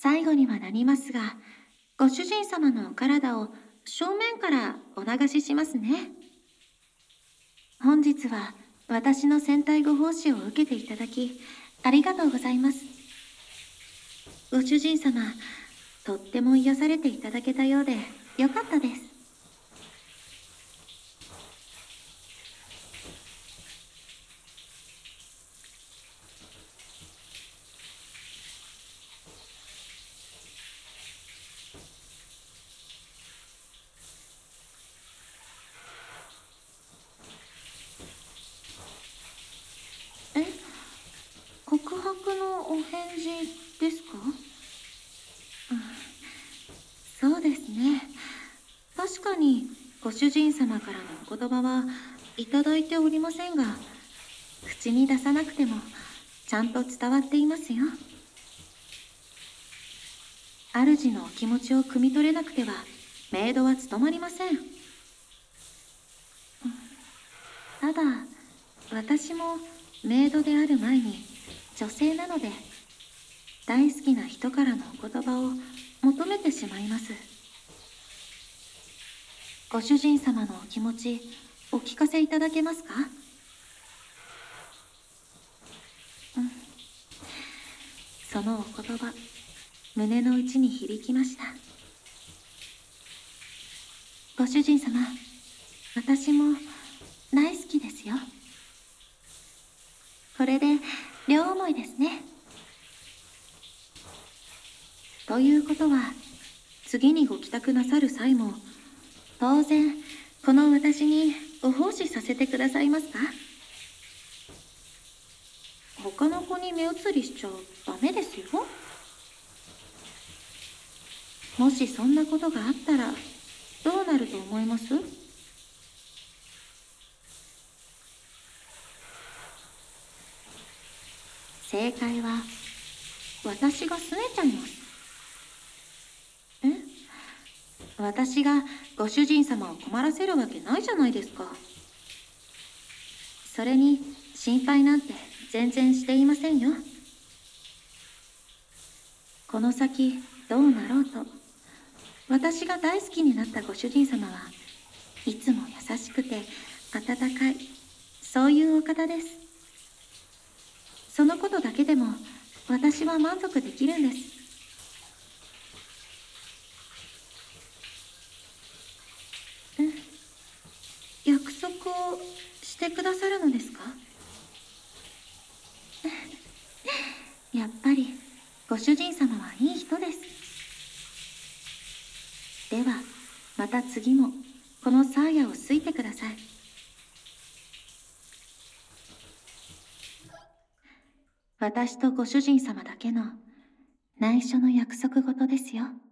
最後にはなりますが、ご主人様のお体を正面からお流ししますね。本日は私の戦隊ご奉仕を受けていただき、ありがとうございます。ご主人様、とっても癒されていただけたようでよかったです。え、告白のお返事ですか？そうですね。確かにご主人様からのお言葉はいただいておりませんが、口に出さなくてもちゃんと伝わっていますよ。主のお気持ちを汲み取れなくてはメイドは務まりません。ただ、私もメイドである前に女性なので、大好きな人からのお言葉を求めてしまいます。ご主人様のお気持ちお聞かせいただけますか？そのお言葉、胸の内に響きました。ご主人様、私も大好きですよ。これで両思いですね。ということは、次にご帰宅なさる際も、当然、この私にご奉仕させてくださいますか？他の子に目移りしちゃダメですよ。もしそんなことがあったら、どうなると思います？正解は、私が拗ねちゃいます。私がご主人様を困らせるわけないじゃないですか。それに、心配なんて全然していませんよ。この先、どうなろうと、私が大好きになったご主人様はいつも優しくて温かい、そういうお方です。そのことだけでも私は満足できるんです。約束をしてくださるのですか？やっぱりご主人様はいい人です。ではまた次もこのサーヤを好いてください。私とご主人様だけの内緒の約束事ですよ。